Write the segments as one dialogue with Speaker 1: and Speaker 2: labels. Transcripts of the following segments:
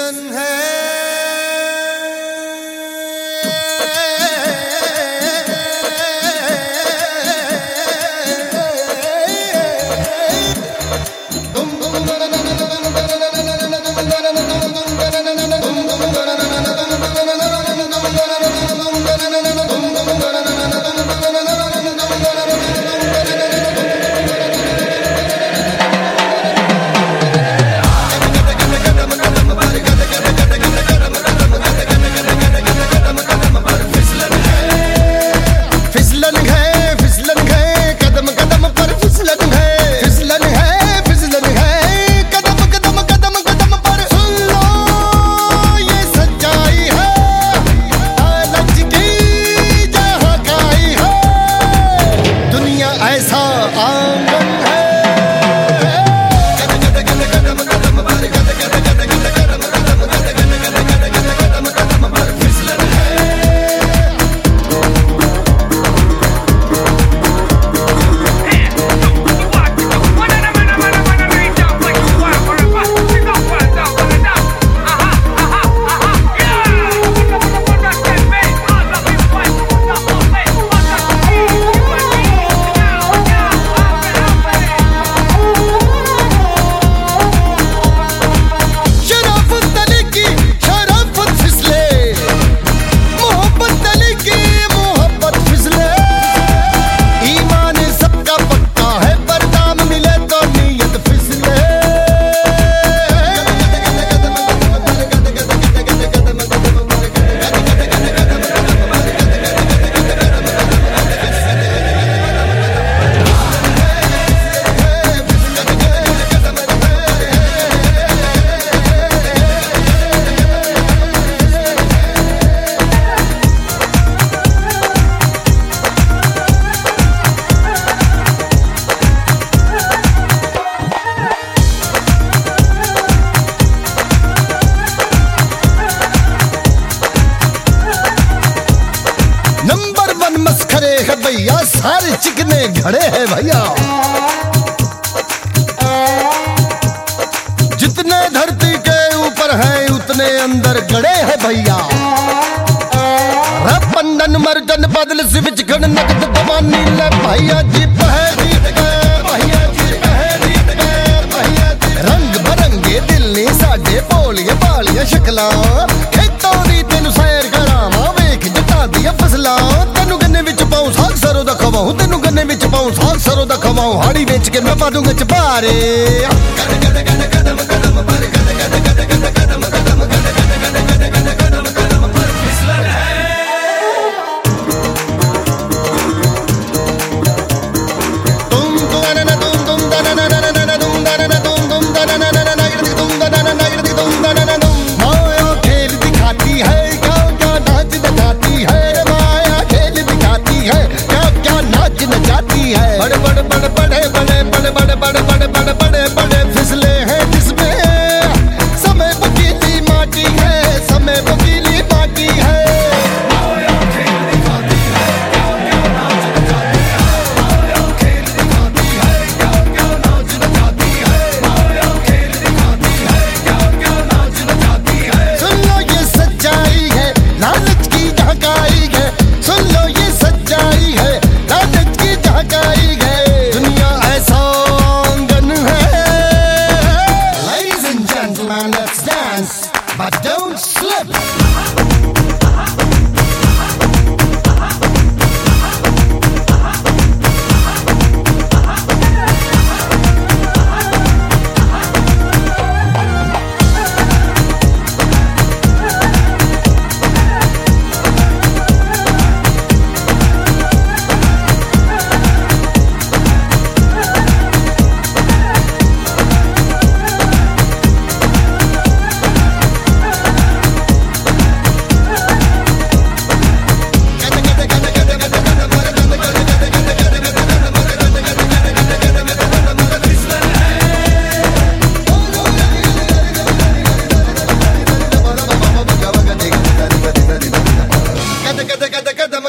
Speaker 1: फिसलन है। मस्खरे है भैया, सारे चिकने घड़े हैं भैया। जितने धरती के ऊपर हैं उतने अंदर गड़े हैं भैया। पंडन मर्जन बदल स्विच खड़ नगद दवानी ले भैया जी पहली भैया जी पहली भैया जी। रंग बरंगे दिल्ली साडे भोलिए भालिया शक्लां, खेतों दी तेनू सैर करावां वेख जटा दिया फसलां। तेनू गन्ने विच पाऊं साग सरों दा खवाऊं, तेनू गन्ने विच पाऊं साग सरों दा खवाऊं। हाड़ी बेच के मैं पा दूंगा चबारे। बड़े बड़े बड़े बड़े बड़े बड़े बड़े बड़े बड़े बड़े बड़े बड़े फिसले हैं जिसमें समय बकीली माटी है, समय बकीली माटी है। सुन लो ये सच्चाई है, लालच की ढकाई है। सुन लो ये सच्चाई है, लालच की ढकाई। Let's dance, but don't slip.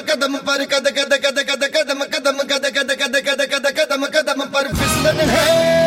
Speaker 1: कदम पर फिसलन है।